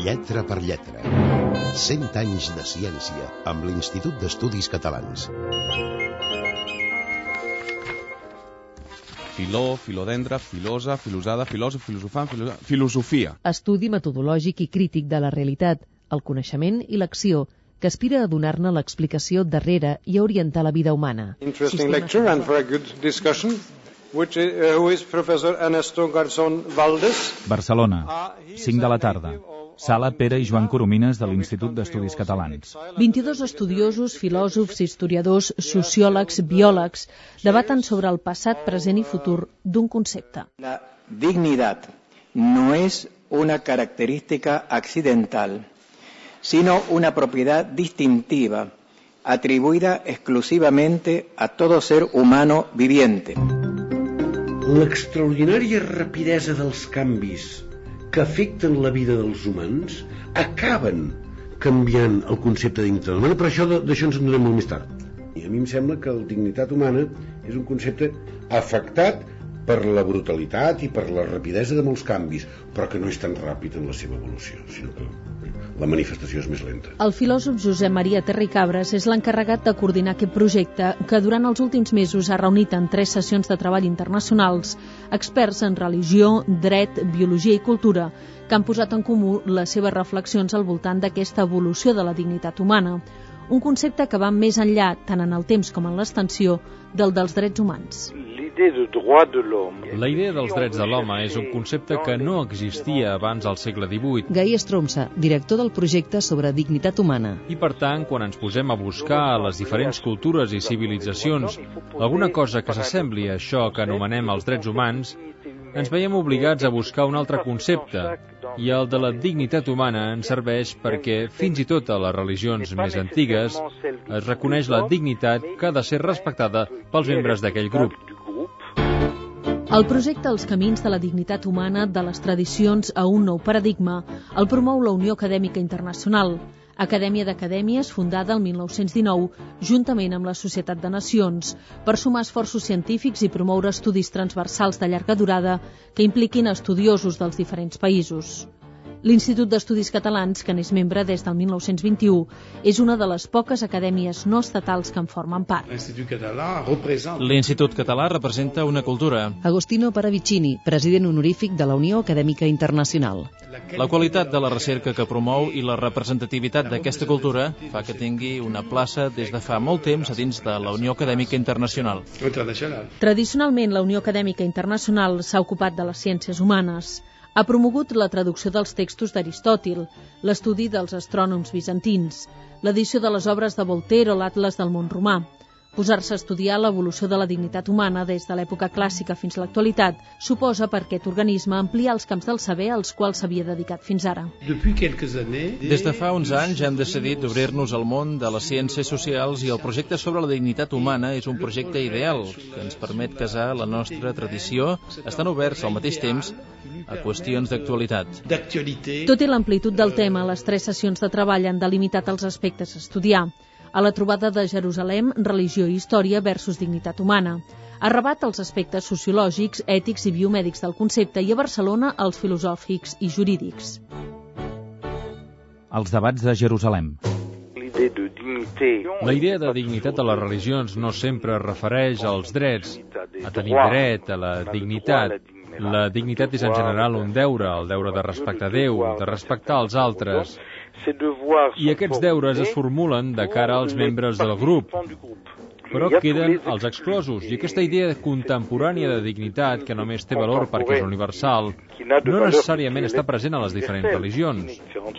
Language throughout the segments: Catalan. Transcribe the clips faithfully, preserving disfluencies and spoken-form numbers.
Lletra per lletra. Cent anys de ciència amb l'Institut d'Estudis Catalans. Filó, filodendra, filosa, filosada, filòsof, filosofant, filosa... filosofia. Estudi metodològic i crític de la realitat, el coneixement i l'acció, que aspira a donar-ne l'explicació darrere i a orientar la vida humana. Interesting lecture and for a good discussion. Which is, uh, who is Professor Ernesto Garzón Valdés. Barcelona, cinc de la tarda. Sala Pere i Joan Coromines de l'Institut d'Estudis Catalans. vint-i-dos estudiosos, filòsofs, historiadors, sociòlegs, biòlegs, debaten sobre el passat, present i futur d'un concepte. La dignitat no és una característica accidental, sino una propiedad distintiva, atribuida exclusivamente a todo ser humano viviente. L'extraordinària rapidesa dels canvis que afecten la vida dels humans acaben canviant el concepte de dignitat humana, però això d'això ens en donem molt més tard. I a mi em sembla que la dignitat humana és un concepte afectat per la brutalitat i per la rapidesa de molts canvis, però que no és tan ràpid en la seva evolució, sinó que la manifestació és més lenta. El filòsof Josep Maria Terricabras és l'encarregat de coordinar aquest projecte que durant els últims mesos ha reunit en tres sessions de treball internacionals experts en religió, dret, biologia i cultura que han posat en comú les seves reflexions al voltant d'aquesta evolució de la dignitat humana, un concepte que va més enllà, tant en el temps com en l'extensió, del dels drets humans. La idea dels drets de l'home és un concepte que no existia abans al segle divuit. Gai Estromsa, director del projecte sobre dignitat humana. I per tant, quan ens posem a buscar a les diferents cultures i civilitzacions alguna cosa que s'assembli a això que anomenem els drets humans, ens veiem obligats a buscar un altre concepte, i el de la dignitat humana ens serveix perquè, fins i tot a les religions més antigues, es reconeix la dignitat que ha de ser respectada pels membres d'aquell grup. El projecte Els camins de la dignitat humana de les tradicions a un nou paradigma el promou la Unió Acadèmica Internacional, Acadèmia d'Acadèmies fundada el mil nou-cents dinou juntament amb la Societat de Nacions per sumar esforços científics i promoure estudis transversals de llarga durada que impliquin estudiosos dels diferents països. L'Institut d'Estudis Catalans, que n'és membre des del mil nou-cents vint-i-u, és una de les poques acadèmies no estatals que en formen part. L'Institut Català representa una cultura. Agostino Paravicini, president honorífic de la Unió Acadèmica Internacional. La qualitat de la recerca que promou i la representativitat d'aquesta cultura fa que tingui una plaça des de fa molt temps a dins de la Unió Acadèmica Internacional. Tradicionalment, la Unió Acadèmica Internacional s'ha ocupat de les ciències humanes. Ha promogut la traducció dels textos d'Aristòtil, l'estudi dels astrònoms bizantins, l'edició de les obres de Voltaire o l'Atles del món romà. Posar-se a estudiar l'evolució de la dignitat humana des de l'època clàssica fins a l'actualitat suposa per aquest organisme ampliar els camps del saber als quals s'havia dedicat fins ara. Des de fa uns anys hem decidit obrir-nos al món de les ciències socials i el projecte sobre la dignitat humana és un projecte ideal que ens permet casar la nostra tradició estant oberts al mateix temps a qüestions d'actualitat. Tot i l'amplitud del tema, les tres sessions de treball han delimitat els aspectes a estudiar. A la trobada de Jerusalem, religió i història versus dignitat humana. A Rabat, els aspectes sociològics, ètics i biomèdics del concepte, i a Barcelona, els filosòfics i jurídics. Els debats de Jerusalem. La idea de dignitat a les religions no sempre es refereix als drets, a tenir dret, a la dignitat. La dignitat és en general un deure, el deure de respectar Déu, de respectar els altres. I aquests deures es formulen de cara als membres del grup, però queden els exclosos. I aquesta idea contemporània de dignitat, que només té valor perquè és universal, no necessàriament està present a les diferents religions.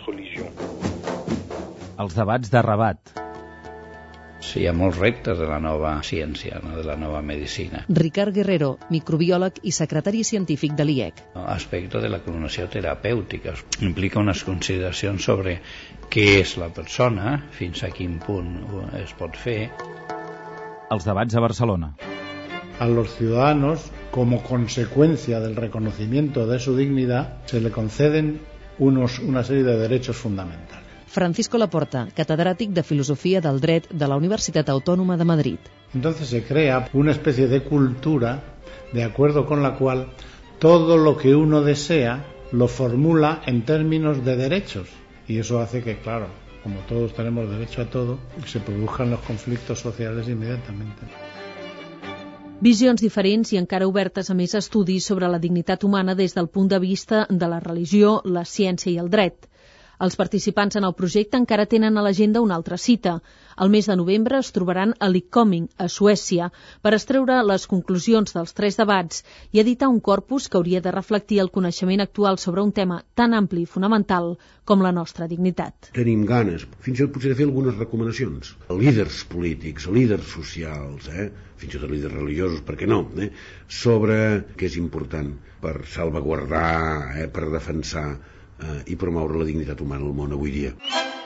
Els debats de Rabat. Sí, hi ha molts reptes de la nova ciència, no? De la nova medicina. Ricard Guerrero, microbiòleg i secretari científic de l'I E C. L'aspecte de la clonació terapèutica implica unes consideracions sobre què és la persona, fins a quin punt es pot fer. Els debats a Barcelona. A los ciudadanos, como consecuencia del reconocimiento de su dignidad, se le conceden unos, una serie de derechos fundamentales. Francisco Laporta, catedràtic de Filosofia del Dret de la Universitat Autònoma de Madrid. Entonces se crea una especie de cultura de acuerdo con la cual todo lo que uno desea lo formula en términos de derechos. Y eso hace que, claro, como todos tenemos derecho a todo, se produzcan los conflictos sociales inmediatamente. Visions diferents i encara obertes a més estudis sobre la dignitat humana des del punt de vista de la religió, la ciència i el dret. Els participants en el projecte encara tenen a l'agenda una altra cita. El mes de novembre es trobaran a Lyköping, a Suècia, per extreure les conclusions dels tres debats i editar un corpus que hauria de reflectir el coneixement actual sobre un tema tan ampli i fonamental com la nostra dignitat. Tenim ganes, fins i tot potser de fer algunes recomanacions a líders polítics, a líders socials, eh? fins i tot a líders religiosos, per què no, eh? sobre què és important per salvaguardar, eh? per defensar eh? i promoure la dignitat humana al món avui dia.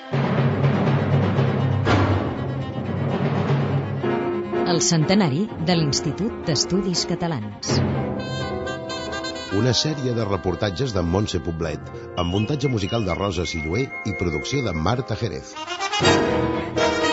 El centenari de l'Institut d'Estudis Catalans. Una sèrie de reportatges de Montse Poblet, amb muntatge musical de Rosa Silué i producció de Marta Jerez.